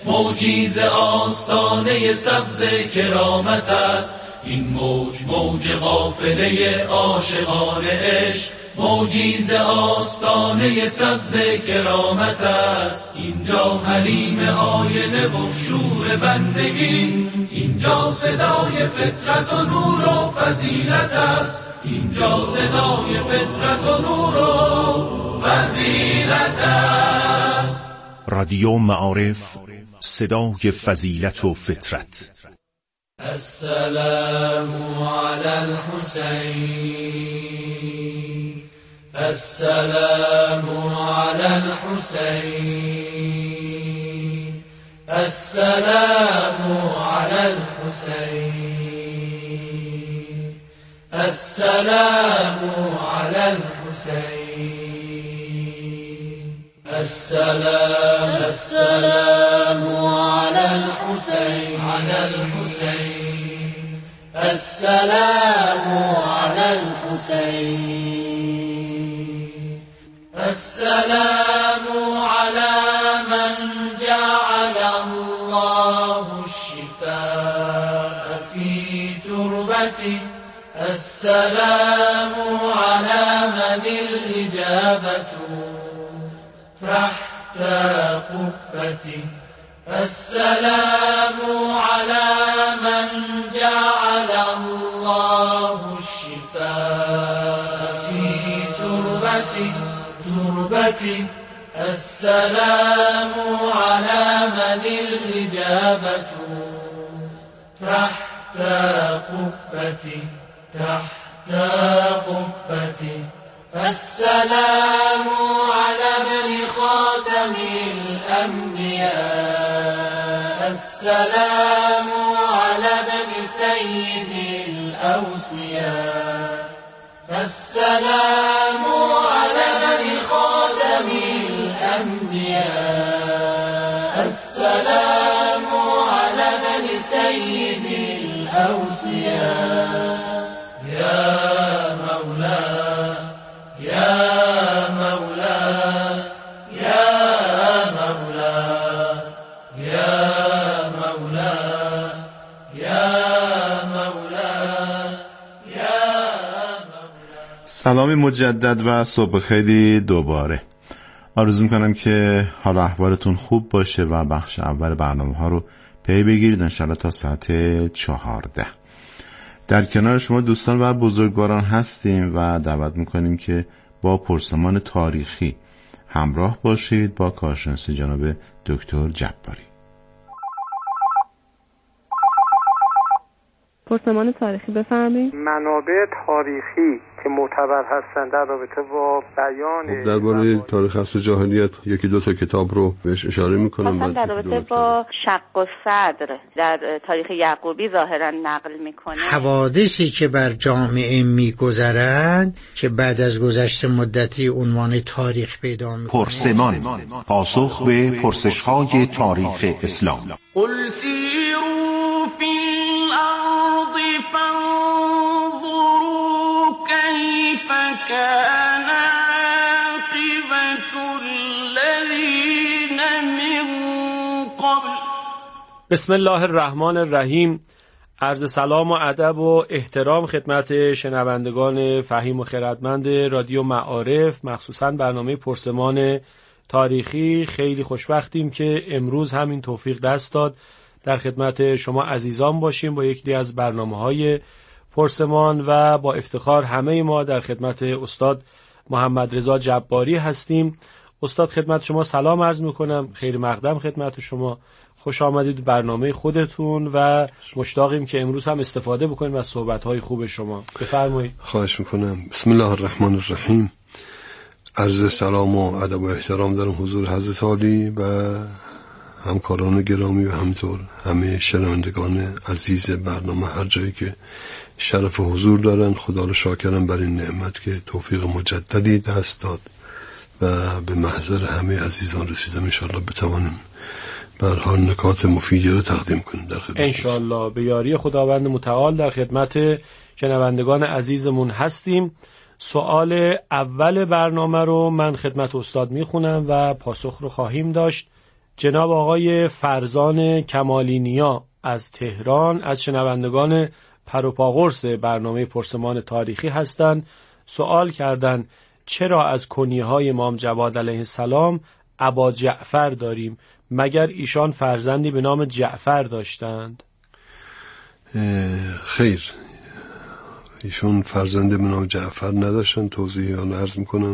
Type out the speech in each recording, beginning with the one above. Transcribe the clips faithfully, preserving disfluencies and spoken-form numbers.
موجی ز آستانه سبز کرامت است. این موج موج قافله عاشقان عشق، موجی ز آستانه سبز کرامت است. اینجا حریم آینه و شور بندگی، اینجا صدای فطرت و نور و فضیلت است. اینجا صدای فطرت و نور و فضیلت است. رادیو معارف، صدای فضیلت و فطرت. السلام علی الحسین، السلام علی الحسین، السلام علی الحسین، السلام علی الحسین، السلام السلام علی الحسین، علی الحسین، السلام علی الحسین، السلام علی من جعل الله الشفاء في تربته، السلام على من الإجابة تحت قبته، السلام على من جعل الله الشفاء في تربته تربته، السلام على من الإجابة تحت قبته تحت قبته، السلام على ابن خاتم الأنبياء، السلام على ابن سيد الأوصياء، السلام على ابن خاتم الأنبياء، السلام على ابن سيد الأوصياء. يا مولا يا مولا يا مولا يا مولا يا مولا يا مولا. سلام مجدد و صبح خیلی دوباره. آرزو میکنم که حال احوالتون خوب باشه و بخش اول برنامه ها رو پی بگیرید انشالله تا ساعت چهارده. در کنار شما دوستان و بزرگواران هستیم و دعوت میکنیم که با پرسمان تاریخی همراه باشید با کارشناس جناب دکتر جباری. پرسمان تاریخی بفرمایید. منابع تاریخی که معتبر هستند در رابطه با بیان درباره تاریخ عصر جاهلیت یکی دو تا کتاب رو بهش اشاره میکنم. مثلا در رابطه با شق و صدر در تاریخ یعقوبی ظاهرا نقل میکنه حوادثی که بر جامعه میگذرند که بعد از گذشت مدتی عنوان تاریخ پیدا میکنه. پرسمان، پاسخ به پرسش‌های تاریخ اسلام. قل سیروا فی الارض فانظروا کیف کان عاقبة الذین من قبل. بسم الله الرحمن الرحیم. عرض سلام و ادب و احترام خدمت شنوندگان فهیم و خردمند رادیو معارف، مخصوصاً برنامه پرسمان تاریخی. خیلی خوشبختیم که امروز همین توفیق دست داد در خدمت شما عزیزان باشیم با یکی از برنامه‌های پرسمان و با افتخار همه ما در خدمت استاد محمد رضا جباری هستیم. استاد خدمت شما سلام عرض میکنم، خیلی مقدم خدمت شما، خوش آمدید برنامه خودتون و مشتاقیم که امروز هم استفاده بکنیم از صحبت‌های خوب شما. بفرمایید. خواهش میکنم. بسم الله الرحمن الرحیم. عرض سلام و ادب و احترام دارم حضور حضرت عالی و همکاران گرامی و همینطور همه شنوندگان عزیز برنامه هر جایی که شرف حضور دارن. خدا رو شاکرم بر این نعمت که توفیق مجددی دست داد و به محضر همه عزیزان رسیدم. انشاءالله بتوانیم به هر حال نکات مفیدی رو تقدیم کنیم در خدمت. انشاءالله به یاری خداوند متعال در خدمت شنوندگان عزیزمون هستیم. سوال اول برنامه رو من خدمت استاد میخونم و پاسخ رو خواهیم داشت. جناب آقای فرزان کمالی نیا از تهران از شنوندگان پروپاقرص برنامه پرسمان تاریخی هستند. سوال کردند چرا از کنیه‌های امام جواد علیه السلام ابا جعفر داریم، مگر ایشان فرزندی به نام جعفر داشتند؟ خیر، ایشون فرزند به نام جعفر نداشتن. توضیح آن عرض میکنم.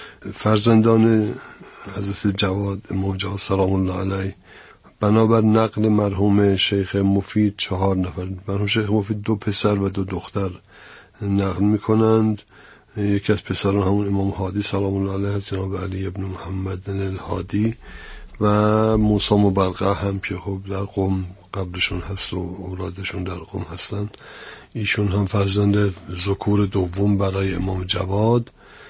فرزندان حضرت جواد امام جواد سلام الله علیه بنابر نقل مرحوم شیخ مفید چهار نفر، مرحوم شیخ مفید دو پسر و دو دختر نقل میکنند. یکی از پسران همون امام هادی سلام الله علیه جناب علی ابن محمد الهادی و موسی مبرقه هم که خب در قم قبلشون هست و اولادشون در قم هستن. ایشون هم فرزند ذکور دوم برای امام جواد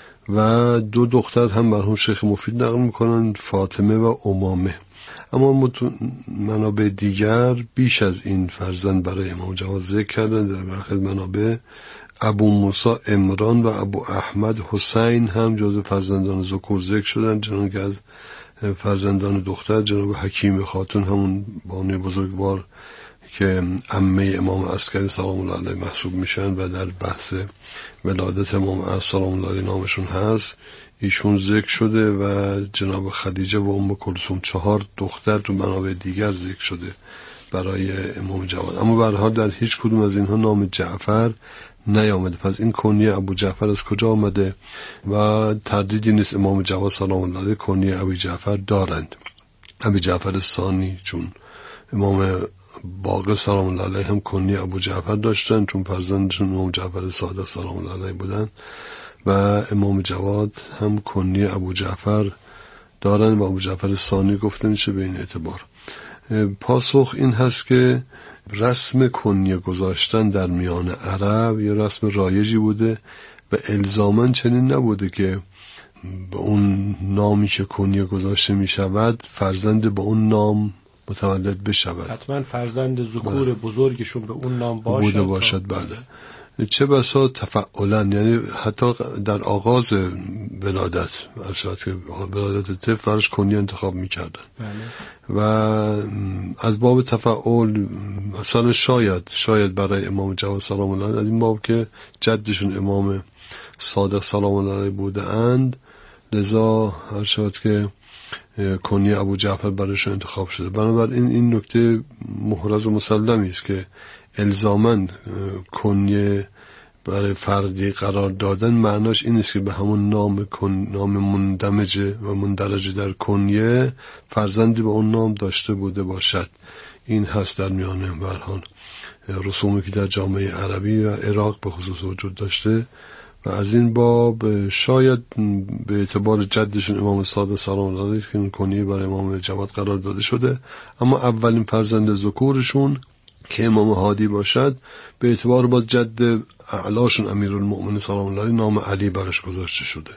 و دو دختر هم مرحوم شیخ مفید نقل میکنن، فاطمه و امامه. اما منابع دیگر بیش از این فرزند برای امام جواد ذکر کردن. در برخی منابع ابو موسی عمران و ابو احمد حسین هم جزو فرزندان ذکور ذکر شدن، چنانکه که از فرزندان دختر جناب حکیم خاتون همون بانوی بزرگوار که عمه امام عسکری سلام الله علیه محسوب میشن و در بحث ولادت امام عسکری سلام الله علیه نامشون هست، ایشون ذکر شده و جناب خدیجه و ام کلثوم چهار دختر تو منابع دیگر ذکر شده برای امام جواد. اما به هر حال در هیچ کدوم از اینها نام جعفر نیامده. پس این کنیه ابو جعفر از کجا آمده؟ و تردیدی نیست امام جواد سلام الله علیه کنیه ابو جعفر دارند. ابو جعفر ثانی، چون امام باقر سلام الله علیه هم کنیه ابو جعفر داشتن چون فرزندشون امام جعفر صادق سلام الله علیه بودن، و امام جواد هم کنیه ابو جعفر دارن و ابو جعفر ثانی گفته میشه به این اعتبار. پاسخ این هست که رسم کنیه گذاشتن در میان عرب یه رسم رایجی بوده و الزاماً چنین نبوده که به اون نامی که کنیه گذاشته می شود فرزند به اون نام متولد بشود. حتما فرزند ذکور بزرگشون به اون نام باشد بوده باشد. بله. چه بسا تفعلا، یعنی حتی در آغاز ولادت ارشاد که ولادت طفل فرش کنیه انتخاب میکردن. بله. و از باب تفعل مثلا شاید شاید برای امام جواد سلام الله علیه از این باب که جدشون امام صادق سلام الله علیه بوده اند، لذا ارشاد که کنیه ابو جعفر برایشون انتخاب شده. بنابراین این نکته محرز و مسلمی است که الزاماً کنیه برای فردی قرار دادن معناش این است که به همون نام کن نام مندمج و مندرج در کنیه فرزندی به اون نام داشته بوده باشد. این هست در میان به هر حال رسومی که در جامعه عربی و عراق به خصوص وجود داشته و از این باب شاید به اعتبار جدشون امام صادق سلام الله علیه که این کنیه برای امام جواد قرار داده شده. اما اولین فرزند ذکورشون که امام هادی باشد به اعتبار با جد اعلاشون امیرالمؤمنین سلام الله علیه نام علی برش گذاشته شده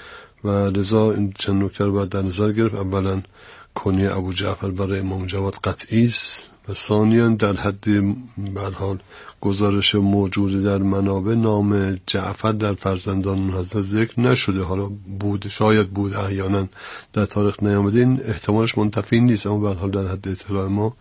و لذا این چند نکته رو باید در نظر گرفت. اولا کنیه ابو جعفر برای امام جواد قطعی است و ثانیاً در حد به هر حال گزارش موجود در منابع نام جعفر در فرزندان حضرت ذکر نشده. حالا بود، شاید بود، احیانا در تاریخ نیامده، این احتمالش منتفی نیست، اما به هر حال در حد اطلاع ما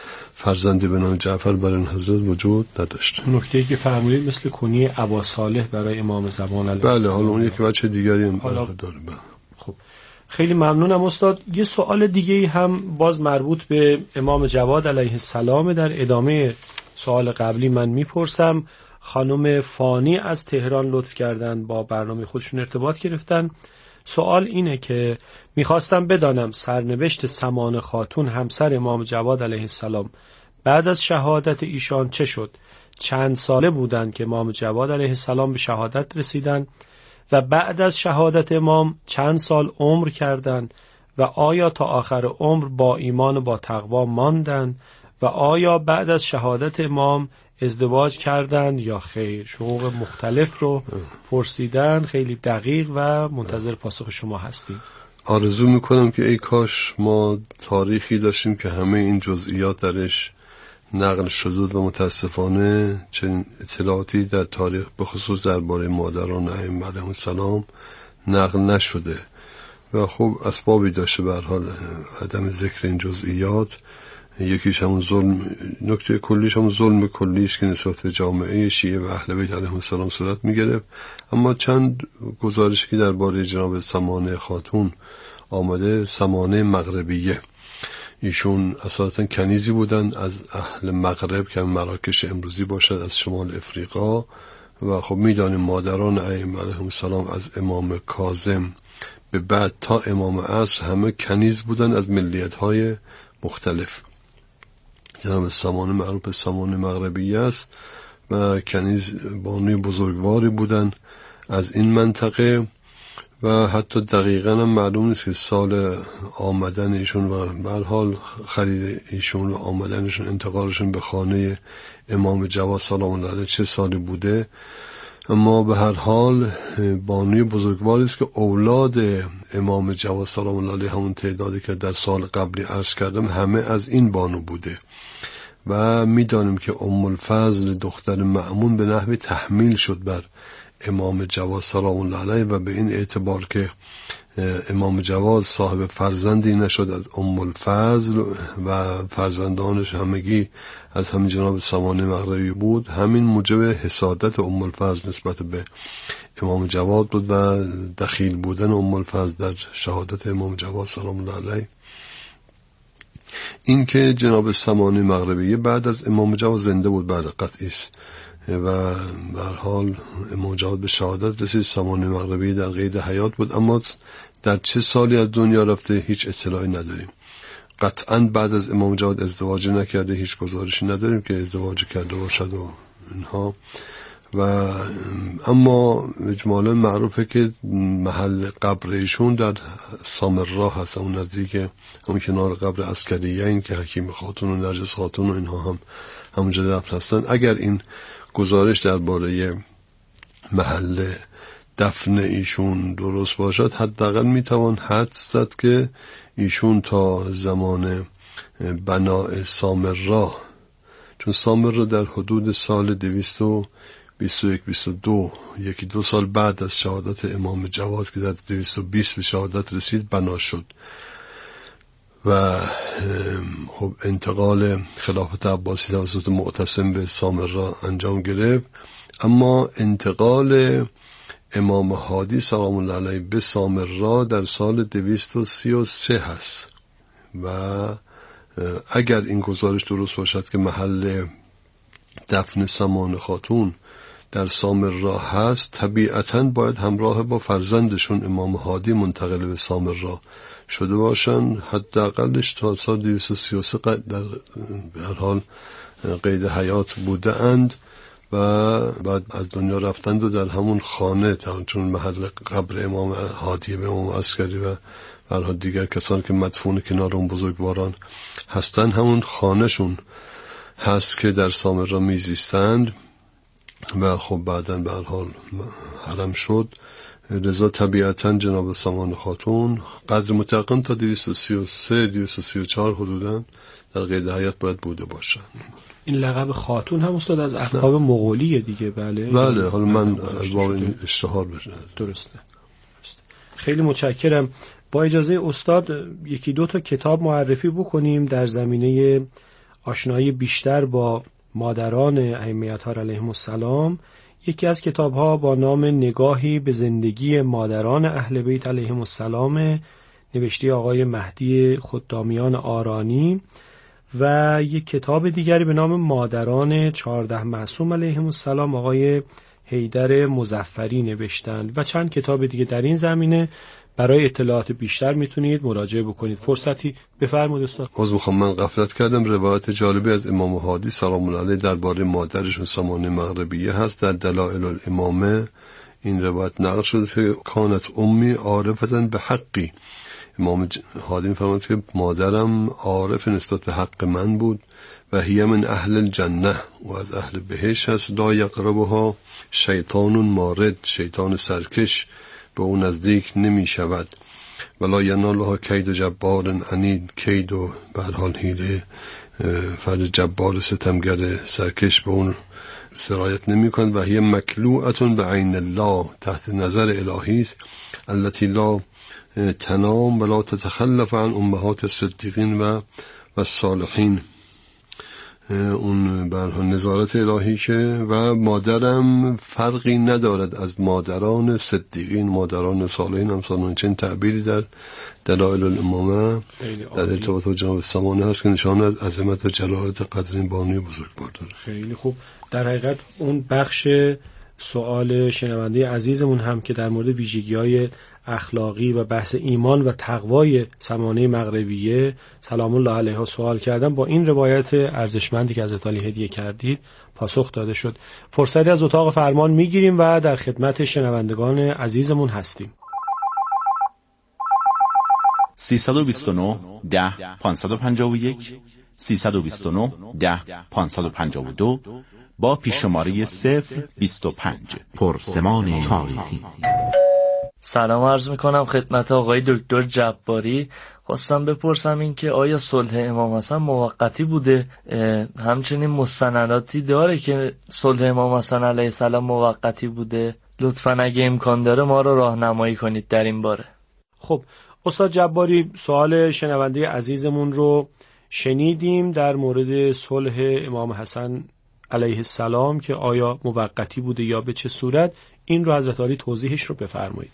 فرزندی به نام جعفر برای این حضرت وجود نداشت. نکته‌ای که فرمودید مثل کنیه ابا صالح برای امام زمان علیه بله، حالا اون یک بچه دیگری هم حالا داره. خب خیلی ممنونم استاد. یه سوال دیگه هم باز مربوط به امام جواد علیه السلام در ادامه سوال قبلی من میپرسم. خانم فانی از تهران لطف کردن، با برنامه خودشون ارتباط گرفتن. سوال اینه که میخواستم بدانم سرنوشت سمان خاتون همسر امام جواد علیه السلام بعد از شهادت ایشان چه شد؟ چند ساله بودند که امام جواد علیه السلام به شهادت رسیدند و بعد از شهادت امام چند سال عمر کردند و آیا تا آخر عمر با ایمان و با تقوا ماندند و آیا بعد از شهادت امام ازدواج کردند یا خیر؟ شروط مختلف رو پرسیدن. خیلی دقیق و منتظر پاسخ شما هستیم. آرزو میکنم که ای کاش ما تاریخی داشتیم که همه این جزئیات درش نقل شده و متاسفانه چنین اطلاعاتی در تاریخ به خصوص درباره مادران ائمه علیهم السلام نقل نشده و خب اسبابی داشته به هر حال عدم ذکر این جزئیات. یکیش همون ظلم، نکته کلیش همون ظلم کلی است که نسبت به جامعه شیعه و اهل بیت علیهم السلام صورت می‌گرفت. اما چند گزارشی که درباره جناب سمانه خاتون آمده، سمانه مغربیه، ایشون اساساً کنیزی بودن از اهل مغرب که مراکش امروزی باشد، از شمال افریقا. و خب میدانیم مادران ائمه علیهم السلام از امام کاظم به بعد تا امام عصر همه کنیز بودن از ملیت‌های مختلف. جناب سمانه معروف به سمانه مغربی است و کنیز بانوی بزرگواری بودن از این منطقه و حتی دقیقاً هم معلوم نیست که سال آمدن ایشون و به هر حال خرید ایشون و آمدنشون، انتقالشون به خانه امام جواد سلام الله علیه چه سالی بوده. اما به هر حال بانوی بزرگواری است که اولاد امام جواد سلام الله علیه همون تعدادی که در سال قبلی عرض کردم همه از این بانو بوده. و میدانیم که ام الفضل دختر مأمون به نحوی تحمیل شد بر امام جواد سلام الله علیه و به این اعتبار که امام جواد صاحب فرزندی نشد از ام الفضل و فرزندانش همگی از همین جناب سمانه مغربی بود، همین موجب حسادت ام الفضل نسبت به امام جواد بود و دخیل بودن ام الفضل در شهادت امام جواد سلام الله علیه. این که جناب سمانه مغربی بعد از امام جواد زنده بود بعد قطعی است و به هر حال امام جواد به شهادت رسید، سمانه مغربی در قید حیات بود، اما در چه سالی از دنیا رفته هیچ اطلاعی نداریم. قطعاً بعد از امام جواد ازدواج نکرده، هیچ گزارشی نداریم که ازدواج کرده باشد و اینها. و اما اجمالاً معروفه که محل قبر ایشون در سامرا هست، اون نزدیک همون کنار قبر عسکریه، این که حکیم خاتون و نرجس خاتون و اینها هم همونجا دفن هستن. اگر این گزارش درباره محل دفن ایشون درست باشد، حداقل میتوان حدس زد که ایشون تا زمان بناء سامرا، چون سامرا در حدود سال دویست و بیست و یک بیست و دو، یکی دو سال بعد از شهادت امام جواد که در دویست و بیست به شهادت رسید بنا شد و خب انتقال خلافت عباسی توسط معتصم به سامرا انجام گرفت. اما انتقال امام هادی سلام الله علیه به سامرا در سال دویست و سی و سه هست و اگر این گزارش درست باشد که محل دفن سمانه خاتون در سامرا هست، طبیعتاً باید همراه با فرزندشون امام هادی منتقل به سامرا شده باشن. حداقلش تا سال دویست و سی و سه در هر حال قید حیات بوده اند و بعد از دنیا رفتند و در همون خانه، چون محل قبر امام هادی به امام عسکری و برها دیگر کسان که مدفون کنار اون بزرگواران هستند همون خانهشون هست که در سامرا میزیستند و خب بعداً به هر حال حرم شد. لذا طبیعتاً جناب سمانه خاتون قدر متقن تا دویست و سی و سه دویست و سی و چهار حدوداً در قید حیات باید بوده باشن. این لقب خاتون هم استاد از القاب مغولیه دیگه؟ بله بله، حالا من از واقع این اشتهار بشه. درسته. خیلی متشکرم. با اجازه استاد یکی دو تا کتاب معرفی بکنیم در زمینه آشنایی بیشتر با مادران ائمه اطهار علیهم السلام. یکی از کتاب‌ها با نام نگاهی به زندگی مادران اهل بیت علیهم السلام، نوشته آقای مهدی خدامیان آرانی، و یک کتاب دیگری به نام مادران چهارده معصوم علیهم السلام، آقای حیدر مظفری نوشتند، و چند کتاب دیگه در این زمینه. برای اطلاعات بیشتر میتونید مراجعه بکنید. فرصتی بفرمایید استاد. عذر میخوام، من غفلت کردم. روایت جالبی از امام هادی سلام الله علیه درباره مادرشون سمانه مغربیه هست. در دلائل الامامه این روایت نقل شده که کانت امی عارفتن به حقی. امام هادی میفرماید که مادرم عارف نسبت به حق من بود و هی من اهل الجنه، و از اهل بهشت هست. لا یقربها شیطان مارد، شیطان سرکش به اون نزدیک نمی شود. ولا ینالها کید جبار عنید، کید و به هر حال حیله فرد جبار ستمگر سرکش به اون سرایت نمی کند. و هی مکلوعتون به عین الله، تحت نظر الهی است. التي لا تنام ولا تتخلف عن امهات الصدیقین و و صالحین. اون برها نظارت الهی که و مادرم فرقی ندارد از مادران صدیقین، مادران صالحین. همسان چنین تعبیری در دلائل الامامه در ارتباط با جناب سمانه هست که نشان از عظمت و جلالت قدر این بانی بزرگوار داره. خیلی خوب. در حقیقت اون بخش سوال شنونده عزیزمون هم که در مورد ویژگی‌های اخلاقی و بحث ایمان و تقوای سمانه مغربیه سلام الله علیها سوال کردم، با این روایت ارزشمندی که از علی هدیه کردید پاسخ داده شد. فرصتی از اتاق فرمان میگیریم و در خدمت شنوندگان عزیزمون هستیم. سیصد و بیست و نه ده پانصد و پنجاه و یک سیصد و بیست و نه ده پانصد و پنجاه و دو با پیششماره صفر بیست و پنج. پرسمان تاریخی. سلام عرض میکنم خدمت آقای دکتر جباری. خواستم بپرسم این که آیا صلح امام حسن موقتی بوده؟ همچنین مستنداتی داره که صلح امام حسن علیه السلام موقتی بوده؟ لطفاً اگه امکان داره ما رو راهنمایی کنید در این باره. خب استاد جباری، سوال شنونده عزیزمون رو شنیدیم در مورد صلح امام حسن علیه السلام که آیا موقتی بوده یا به چه صورت. این رو حضرت عالی توضیحش رو بفرمایید.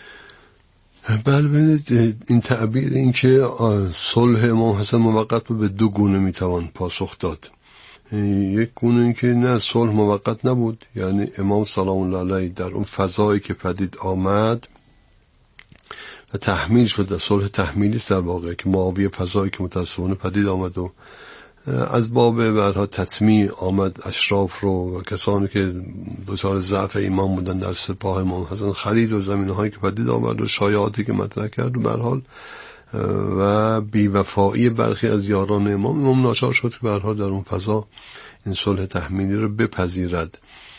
بله، این تعبیر این که صلح امام حسن موقت بود به دو گونه میتوان پاسخ داد. یک گونه این که نه، صلح موقت نبود، یعنی امام سلام الله علیه در اون فضایی که پدید آمد و تحمیل شد، صلح تحمیلی است در واقع، که معاویه فضایی که متاسفانه پدید آمد و از باب برها تطمیع آمد اشراف رو و کسانی که دچار ضعف ایمان بودن در سپاه امام حسن خرید و زمینه‌هایی که پدید آورد و شایعاتی که مطرح کرد و به هر حال و بی‌وفایی برخی از یاران امام، امام ناچار شد که به هر حال در اون فضا این صلح تحمیلی رو بپذیرد.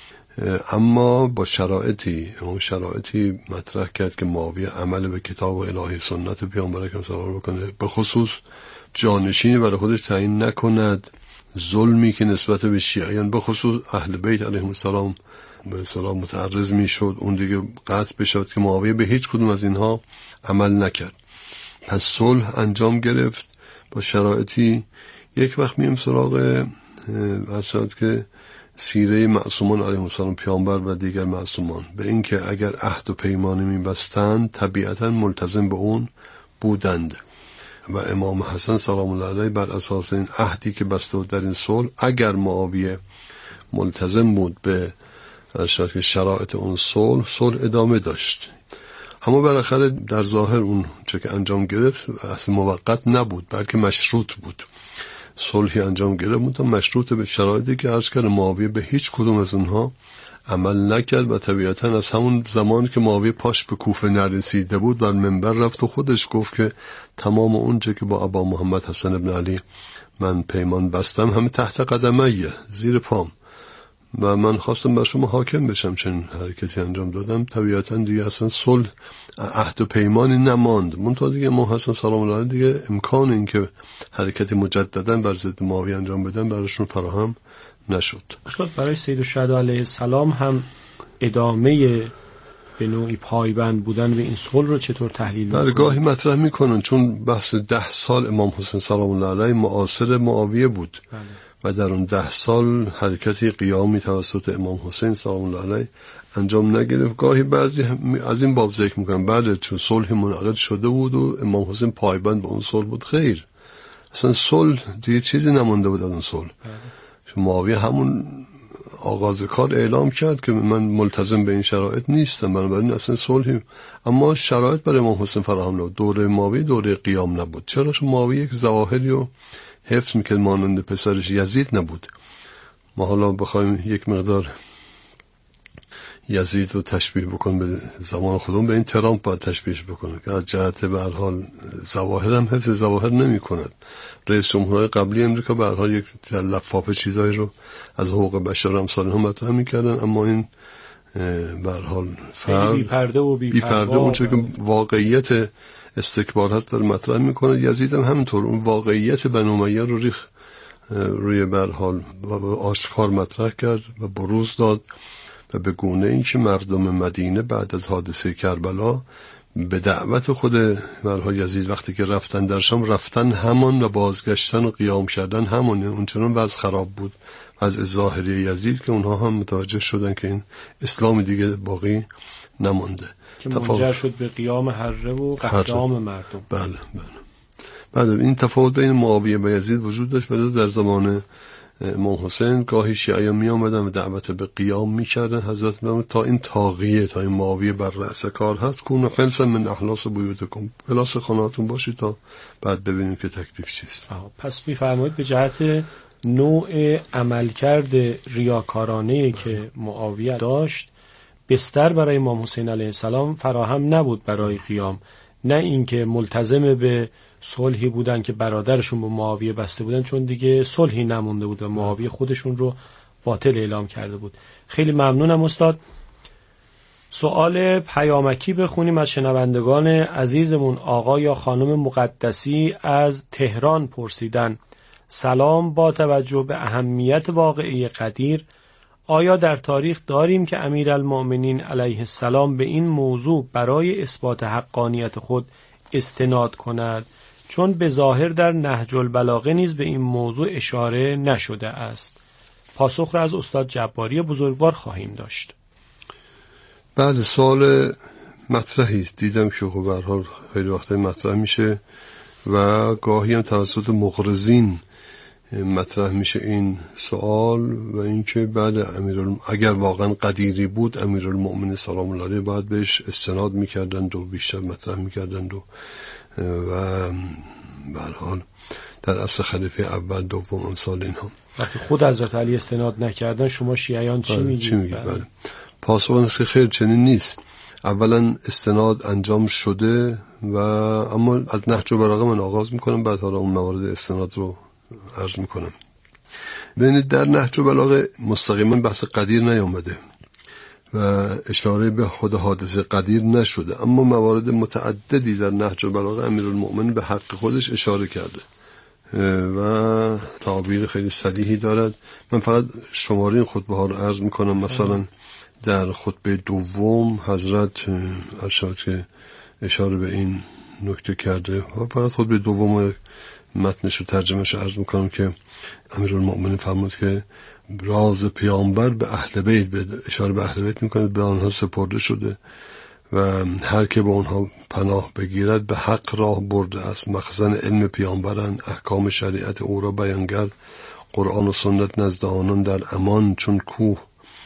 اما با شرایطی اون شرایطی مطرح کرد که معاویه عمل به کتاب و الهی سنت پیامبر اکرم صلی الله علیه و آله بکنه، به خصوص جانشینی برای خودش تعیین نکند، ظلمی که نسبت به شیعیان به خصوص اهل بیت علیهم السلام به اصطلاح متعرض میشد، اون دیگه قطع بشد که معاویه به هیچ کدوم از اینها عمل نکرد. پس صلح انجام گرفت با شرایطی. یک وقت میم سراغ واسط که سیره معصومان علیهم السلام پیامبر و دیگر معصومان، به این که اگر عهد و پیمانی می‌بستند طبیعتاً ملتزم به اون بودند و امام حسن سلام الله علیه بر اساس این عهدی که بسته بود در این صلح، اگر معاویه ملتزم بود به شرایط اون صلح، صلح ادامه داشت. اما بالاخره در ظاهر اون چه که انجام گرفت اصلا موقت نبود، بلکه مشروط بود. صلحی انجام گرفت بود مشروط به شرایطی که عرض کرد. معاویه به هیچ کدوم از اونها عمل نکرد و طبیعتا از همون زمانی که معاویه پاش به کوفه نرسیده بود بر منبر رفت و خودش گفت که تمام اونچه که با ابا محمد حسن ابن علی من پیمان بستم همه تحت قدمیه، زیر پام، و من خواستم بر شما حاکم بشم، چنین حرکتی انجام دادم. طبیعتا دیگه اصلا صلح عهد و پیمانی نماند. منتها دیگه امام حسن سلام الله علیه دیگه امکان این که حرکتی مجددا بر ضد معاویه انجام بدن براشون فراهم نشد. استاد برای سید الشهدا علیه السلام هم ادامه به نوعی پایبند بودن به این صلح رو چطور تحلیل می‌کنید؟ درگاهی مطرح میکنن، چون بحث ده سال امام حسین سلام الله علیه معاصر معاویه بود. بله. و در اون ده سال حرکتی قیامی توسط امام حسین سلام الله علیه انجام نگرفت. گاهی بعضی از این باب ذکر میکنن بله چون صلح منعقد شده بود و امام حسین پایبند به اون صلح بود. خیر، اصلا صلح دیگه چیزی نمونده بود از اون صلح. بله. معاویه همون آغاز کار اعلام کرد که من ملتزم به این شرایط نیستم، بنابراین اصلا صلحی. اما شرایط برای امام حسین فراهم نبود. دوره معاویه دوره قیام نبود. چرا؟ چون معاویه یک ظواهری رو حفظ میکرد، مانند پسرش یزید نبود. ما حالا بخوایم یک مقدار یزید رو تشبیه بکن به زمان خودمون، به این ترامپ باید تشبیهش بکنه که از جهت به هر حال ظواهر هم حفظ ظواهر نمی کند. رئیس جمهورهای قبلی امریکا به هر حال یک لفافه چیزایی رو از حقوق بشر امثال هم مطرح میکردن، اما این به هر حال فرق بی پرده و بی, بی پرده اون چه که واقعیت استکبار هست داره مطرح میکنه. یزید هم همینطور اون واقعیت بنی امیه رو ریخ روی به هر حال آشکار مطرح کرد و بروز داد و به گونه این که مردم مدینه بعد از حادثه کربلا به دعوت خود برها یزید وقتی که رفتن در شام، رفتن همان و بازگشتن و قیام کردن همانه. اون چنان وضع خراب بود از ظاهری یزید که اونها هم متوجه شدن که این اسلام دیگه باقی نمونده که منجر شد به قیام حره و قتل عام مردم. بله بله بله. این تفاوت بین معاویه و یزید وجود داشت، ولی در زمان امام حسین گاهی شیعه می آمدن و دعوت به قیام می کردن حضرت امام تا این طاغیه، تا این معاویه بر رأس کار هست، کون خلفا من اخلاص بیوتکم، پلاس خانهاتون باشید تا بعد ببینیم که تکلیف چیست. پس می‌فرمایید به جهت نوع عملکرد ریاکارانه‌ای که معاویه داشت، بستر برای امام حسین علیه السلام فراهم نبود برای قیام، نه اینکه ملتزم به صلحی بودن که برادرشون با معاویه بسته بودن، چون دیگه صلحی نمونده بود و معاویه خودشون رو باطل اعلام کرده بود. خیلی ممنونم استاد. سوال پیامکی بخونیم از شنوندگان عزیزمون. آقا یا خانم مقدسی از تهران پرسیدن: سلام، با توجه به اهمیت واقعه قدیر، آیا در تاریخ داریم که امیرالمؤمنین علیه السلام به این موضوع برای اثبات حقانیت خود استناد کند؟ چون به ظاهر در نهج البلاغه نیز به این موضوع اشاره نشده است. پاسخ را از استاد جباری بزرگوار خواهیم داشت. بله، سوال مطرحی است. دیدم که خب به هر حال خیلی وقتا مطرح میشه و گاهی هم توسط مغرضین مطرح میشه این سوال، و اینکه بعد امیرالم... اگر واقعا قدیری بود امیرالمؤمنین سلام الله علیه باید بهش استناد میکردند و بیشتر مطرح میکردند و و به هر حال در اصل خلیفه اول دوم امثال اینها. وقتی خود حضرت علی استناد نکردن شما شیعیان چی میگید؟ چی میگید؟ بله. پاسخ این است که خیر چنین نیست. اولا استناد انجام شده و اما از نهج البلاغه من آغاز میکنم، بعد حالا اون موارد استناد رو عرض میکنم. ببینید در نهج البلاغه مستقیما بحث قدیر نیامده و اشاره به خود حادثه قدیر نشده، اما موارد متعددی در نهج البلاغه امیرالمؤمنین به حق خودش اشاره کرده و تعابیر خیلی صریحی دارد. من فقط شماره این خطبه ها رو عرض میکنم. مثلا در خطبه دوم حضرت ارشاد که اشاره به این نکته کرده و فقط خطبه دوم متنش و ترجمهش عرض میکنم که امیرالمؤمنین فرمود که راز پیامبر به اهل بیت، به اشاره به اهل بیت میکنه، به آنها سپرده شده و هر که به آنها پناه بگیرد به حق راه برده است. مخزن علم پیامبرند، احکام شریعت او را بیانگر، قرآن و سنت نزد آنان در امان چون کوه،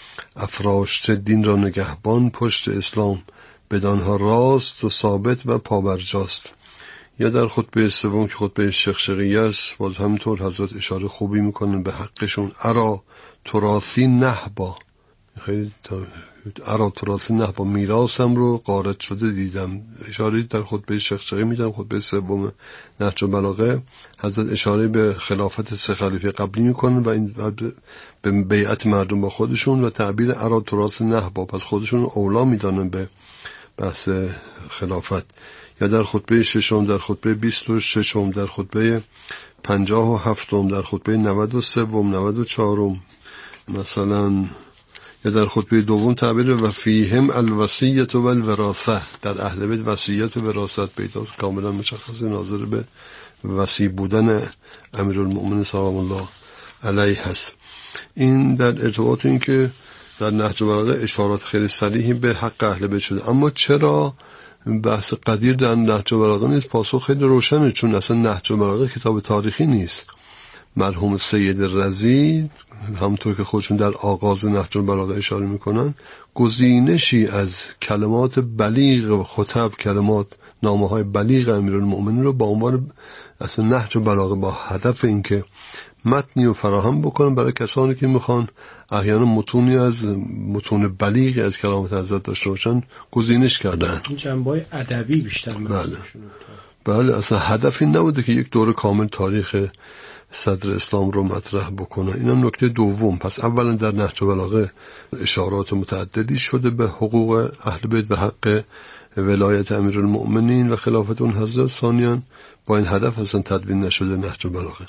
افراشته دین را نگهبان پشت اسلام، بدانها راست و ثابت و پابرجاست. یا در خطبه سوم که خطبه شخشقیه است، باز همینطور حضرت اشاره خوبی میکنن به حقشون. ارا تراثی نهبا، خیلی تا ارا تراثی نهبا، میراثم رو غارت شده دیدم. اشاره در خطبه شخشقیه میدم. خطبه سوم نهج البلاغه حضرت اشاره به خلافت سه خلیفه قبلی میکنن و این به بیعت مردم با خودشون و تعبیر ارا تراثی نهبا، پس خودشون اولا میدانن به بحث خلافت. یا در خطبه ششم، در خطبه بیست و ششم، در خطبه پنجاه و هفتم، در خطبه نود و سوم، نود و چهارم مثلا، یا در خطبه دوم تعبیر و فیهم الوصیت و الوراثه، در اهل بیت وصیت و وراثت پیداست، کاملا مشخص ناظر به وصی بودن امیرالمؤمنین سلام الله علیه هست. این در ارتباط این که در نهج البلاغه اشارات خیلی صریحی به حق اهل بیت شده. اما چرا بحث قدیر در نهج البلاغه نیست؟ پاسخ خیلی روشنه، چون اصلا نهج البلاغه کتاب تاریخی نیست. مرحوم سید رضی همونطور که خودشون در آغاز نهج البلاغه اشاره میکنن، گزینشی از کلمات بلیغ و خطب، کلمات نامه های بلیغ امیرالمؤمنین رو با عنوان اصلا نهج البلاغه با هدف اینکه متنی رو فراهم بکنن برای کسانی که میخوان احیانا متونی از متون بلیغی از کلامات حضرت داشته باشن گزینش کردن. این جنبه‌های ادبی بیشتر بله. بله، اصلا هدفی نبوده که یک دور کامل تاریخ صدر اسلام رو مطرح بکنن. اینم نکته دوم. پس اولا در نهج البلاغه اشارات متعددی شده به حقوق اهل بیت و حق ولایت امیرالمؤمنین و خلافت اون حضرت. ثانیاً با این هدف اصلا تدوین نشده نهج البلاغه.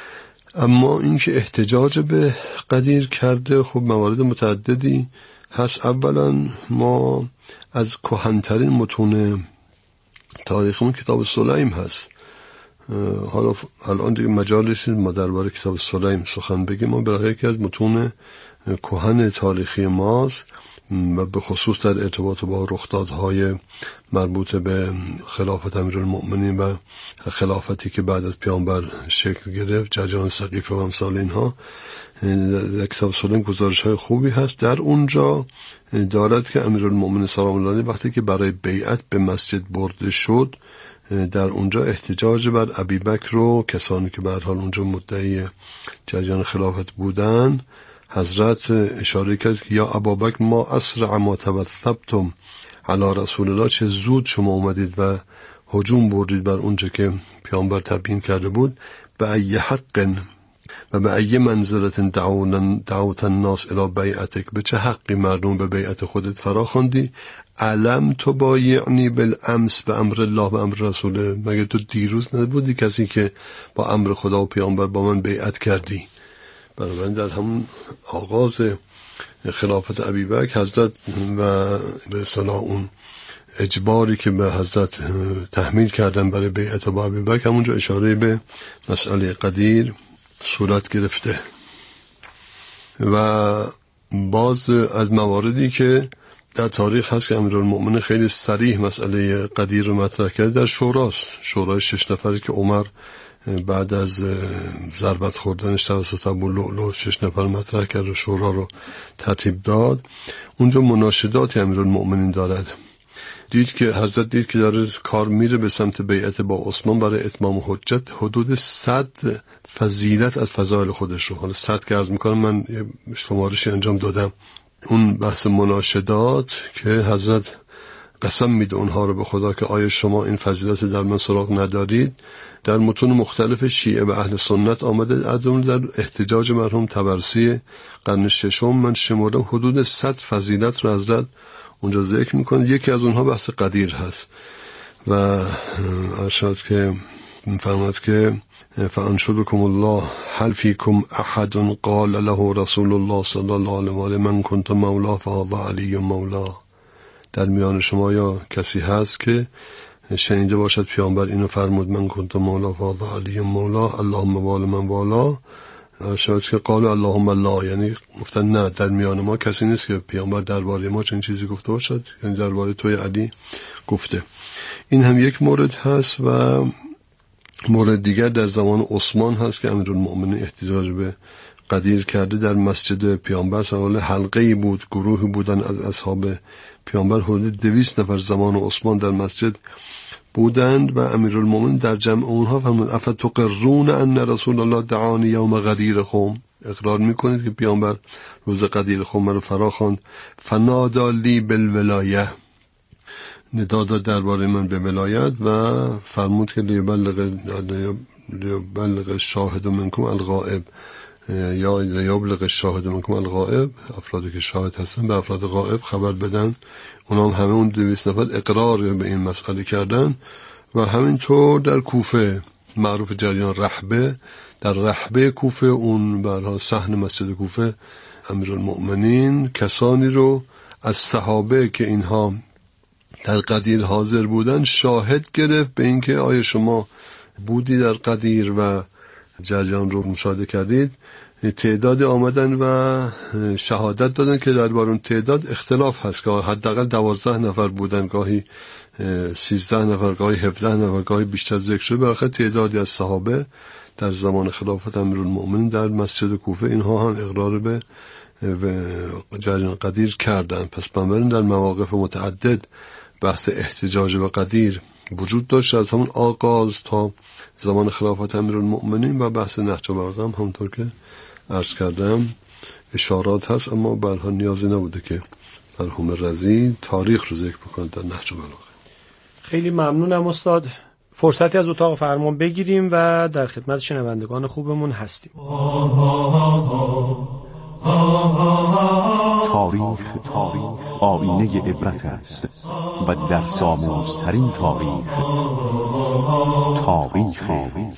اما اینکه احتجاج به قدیر کرده، خب موارد متعددی هست. اولا ما از کهن‌ترین متون تاریخمون کتاب سلیم هست. حالا الان دیگه مجالسی ما درباره کتاب سلیم سخن بگیم. ما برای یکی از متون کهن تاریخی ماست و به خصوص در ارتباط با رخدادهای مربوط به خلافت امیرالمؤمنین و خلافتی که بعد از پیامبر شکل گرفت، جریان سقیفه و امثال اینها، در کتاب سلیم گزارش‌های خوبی هست. در اونجا دارد که امیرالمؤمنین سلام الله علیه وقتی که برای بیعت به مسجد برده شد، در اونجا احتجاج بر ابوبکر و کسانی که به هر حال اونجا مدعی جریان خلافت بودن، حضرت اشاره کرد که یا ابابکر ما اسرع ما توثبتم علی رسول الله، چه زود شما اومدید و هجوم بردید بر اونجا که پیامبر تبیین کرده بود. به ای حق و به ای منزلت دعوت الناس الی بیعتک، به چه حقی مردم به بیعت خودت فرا خواندی؟ علم تو بایعنی بالامس به امر الله و امر رسوله، مگه تو دیروز نبودی کسی که با امر خدا و پیامبر با من بیعت کردی؟ بنابراین در همون آغاز خلافت ابوبکر حضرت و به اصطلاح اون اجباری که به حضرت تحمیل کردن برای بیعت با ابوبکر، همونجا اشاره به مسئله قدیر صورت گرفته. و باز از مواردی که در تاریخ هست که امیرالمؤمنین خیلی صریح مسئله قدیر رو مطرح کرده در شوراست، شورای شش نفری که عمر بعد از ضربت خوردنش توسط ابولؤلؤ شش نفر مطرح کرد و شورا رو ترتیب داد. اونجا مناشدات امیرالمؤمنین دارد. دید که حضرت دید که داره کار میره به سمت بیعت با عثمان برای اتمام حجت، حدود صد فضیلت از فضائل خودش رو، حالا صد که عرض میکنم من یه شمارشی انجام دادم، اون بحث مناشدات که حضرت قسم میده اونها رو به خدا که آیا شما این فضیلت در من سراغ ندارید، در متون مختلف شیعه و اهل سنت آمده. از اون در احتجاج مرحوم طبرسی قرن ششم من شمردم حدود صد فضیلت رو حضرت اونجا ذکر میکنه. یکی از اونها بحث قدیر هست و ارشاد که میفرماد که فانشدکم الله هل فیکم احد قال له رسول الله صلی الله علیه و آله من کنت مولا فهذا علی مولا، در میان شما یا کسی هست که شنیده باشد پیامبر اینو فرمود من کنت مولا فهذا علی مولا اللهم والا من والا، شاید که قال اللهم لا، یعنی گفتن نه در میان ما کسی نیست که پیامبر درباره ما چنین چیزی گفته باشد، یعنی درباره توی علی گفته. این هم یک مورد هست. و مورد دیگر در زمان عثمان هست که امیرالمؤمنین احتجاج به قدیر کرده در مسجد پیامبر سوال حلقه‌ای بود، گروهی بودن از اصحاب پیامبر، حدود دویست نفر زمان عثمان در مسجد بودند و امیرالمؤمنین در جمع اونها فرمود افتقرون ان رسول الله دعانی یوم غدیر خم، اقرار میکنید که پیامبر روز غدیر خم رو فرا خواند. فنادا لی بالولایه، ندا داد درباره من به ولایت و فرمود که لیبلغ لیبلغ شاهد منکم الغائب، یا لیبلغ الشاهد منکم الغائب، افرادی که شاهد هستن به افراد غائب خبر بدن. اونام همه اون دویست نفر اقرار به این مسئله کردن. و همینطور در کوفه معروف جریان رحبه، در رحبه کوفه اون برها صحن مسجد کوفه امیرالمؤمنین کسانی رو از صحابه که اینها در قدیر حاضر بودن شاهد گرفت به اینکه آیا شما بودی در قدیر و جریان رو مشاهده کردید. تعداد آمدن و شهادت دادن که درباره اون تعداد اختلاف هست که حداقل دوازده نفر بودن، گاهی سیزده نفر، گاهی هفده نفر، گاهی بیشتر ذکر شده. بالاخره تعدادی از صحابه در زمان خلافت امیرالمؤمنین در مسجد کوفه اینها هم اقرار به جریان قدیر کردن. پس بنابراین در مواقف متعدد بحث احتجاج به قدیر وجود داشت از همون آغاز تا زمان خلافت امیرالمؤمنین. و بحث نهج البلاغه هم همونطور که عرض کردم اشارات هست، اما به هر حال نیازی نبوده که مرحوم رضی تاریخ رو ذکر بکنه در نهج البلاغه. خیلی ممنونم استاد. فرصتی از اتاق فرمان بگیریم و در خدمت شنوندگان خوبمون هستیم. تاریخ تاریخ آینه عبرت است و در ساموزترین تاریخ تاریخ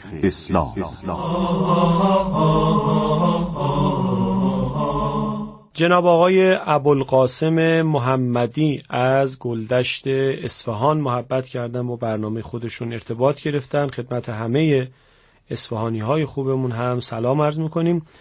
اسلام. جناب آقای ابوالقاسم محمدی از گلدشت اصفهان محبت کردن و برنامه خودشون ارتباط گرفتن. خدمت همه اصفهانی های خوبمون هم سلام عرض میکنیم.